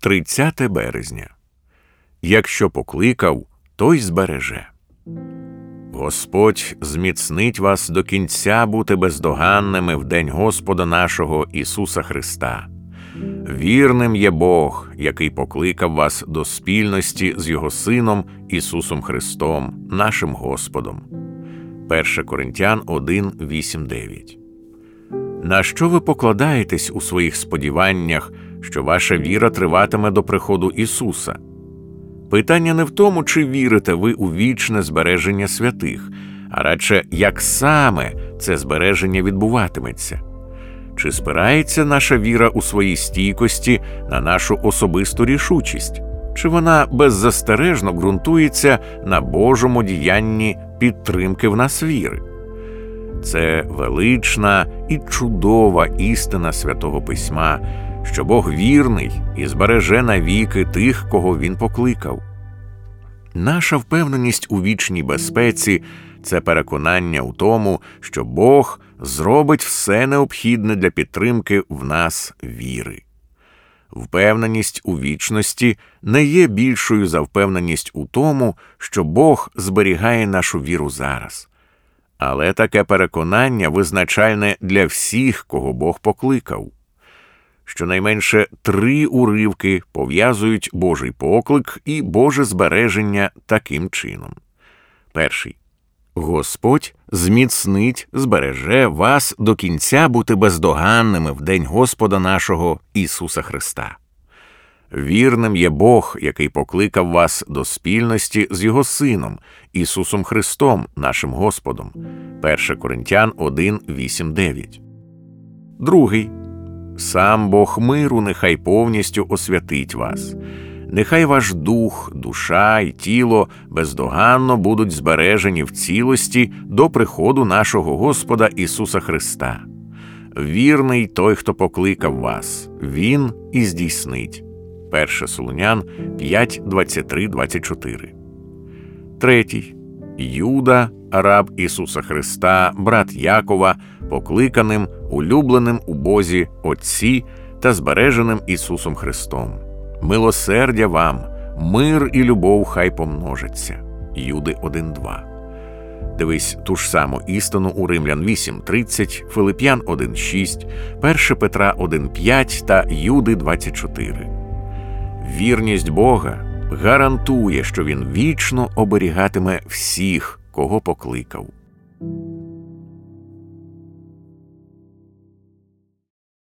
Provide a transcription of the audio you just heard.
30 березня. Якщо покликав, той збереже. Господь зміцнить вас до кінця бути бездоганними в день Господа нашого Ісуса Христа. Вірним є Бог, який покликав вас до спільності з Його Сином Ісусом Христом, нашим Господом. 1 Коринтян 1, 8, 9. На що ви покладаєтесь у своїх сподіваннях, що ваша віра триватиме до приходу Ісуса? Питання не в тому, чи вірите ви у вічне збереження святих, а радше, як саме це збереження відбуватиметься. Чи спирається наша віра у своїй стійкості на нашу особисту рішучість? Чи вона беззастережно ґрунтується на Божому діянні підтримки в нас віри? Це велична і чудова істина Святого Письма, що Бог вірний і збереже навіки тих, кого Він покликав. Наша впевненість у вічній безпеці – це переконання у тому, що Бог зробить все необхідне для підтримки в нас віри. Впевненість у вічності не є більшою за впевненість у тому, що Бог зберігає нашу віру зараз. Але таке переконання визначальне для всіх, кого Бог покликав. Щонайменше 3 уривки пов'язують Божий поклик і Боже збереження таким чином. Перший. Господь зміцнить, збереже вас до кінця бути бездоганними в день Господа нашого Ісуса Христа. Вірним є Бог, який покликав вас до спільності з Його Сином, Ісусом Христом, нашим Господом. 1 Коринтян 1, 8, 9. Другий. Сам Бог миру нехай повністю освятить вас. Нехай ваш дух, душа і тіло бездоганно будуть збережені в цілості до приходу нашого Господа Ісуса Христа. Вірний той, хто покликав вас, Він і здійснить. 1 Солунян 5, 23, 24. Третій. Юда, раб Ісуса Христа, брат Якова, покликаним, улюбленим у Бозі Отці та збереженим Ісусом Христом. Милосердя вам, мир і любов хай помножаться. Юди 1:2. Дивись ту ж саму істину у Римлян 8:30, Филип'ян 1:6, 1 Петра 1:5 та Юди 24. Вірність Бога гарантує, що Він вічно оберігатиме всіх, кого покликав.